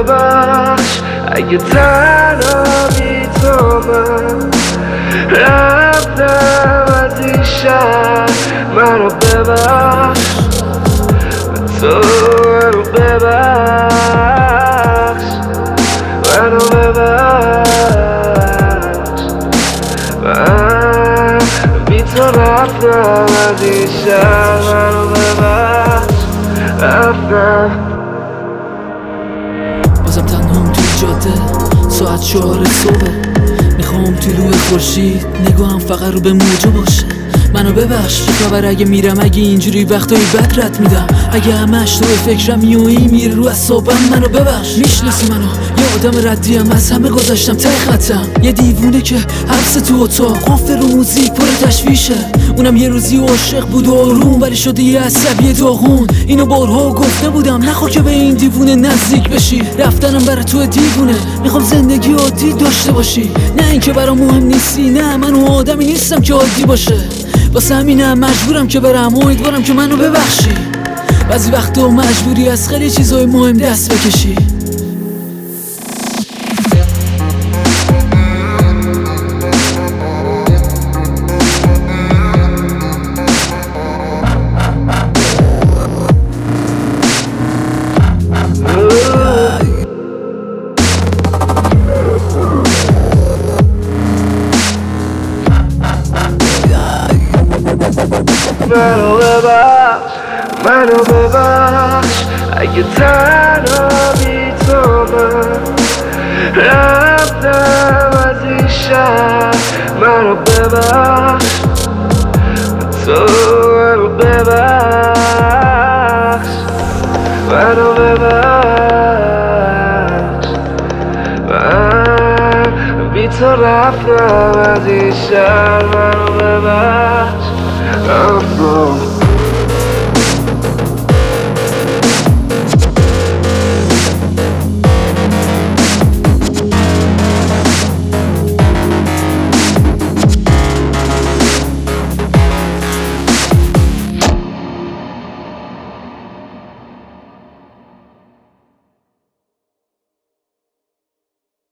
ببخش اگه تنها بی تو من رفتم از این شهر. منو ببخش تو منو ببخش منو ببخش من بی تو رفتم از این شهر. منو ببخش رفتم بازم تنهام توی جاده ساعت 4 صبح میخوام طلوع خورشید نگاهم فقط رو به موجه باشه. منو ببخش چه خبر اگه میرم اگه اینجوری وقتایی بد رد میدم اگه همش تو فکرم میویی میره رو اعصابم. منو ببخش میشناسی منو یه آدم ردیم از همه گذاشتم ته خطم یه دیوونه که حبس تو اتاق قافل رو موزیک پر تشویشه. اونم یه روزی عاشق بود و آروم ولی شده یه عصبی داغون. اینو بارها گفته بودم نخوا که به این دیوونه نزدیک بشی. رفتنم برای تو دیوونه میخوام زندگی عادی داشته باشی نه اینکه برام مهم نیستی. نه من اون آدمی نیستم که عادی باشه واسه همینم مجبورم که برم امیدوارم که منو ببخشی. بعضی وقتا مجبوری از خیلی چیزای مهم دست بکشی. منو ببخش اگه تنها بی تو من رفتم از این شهر. منو ببخش تو منو ببخش منو ببخش من بی تو رفتم از این شهر. منو ببخش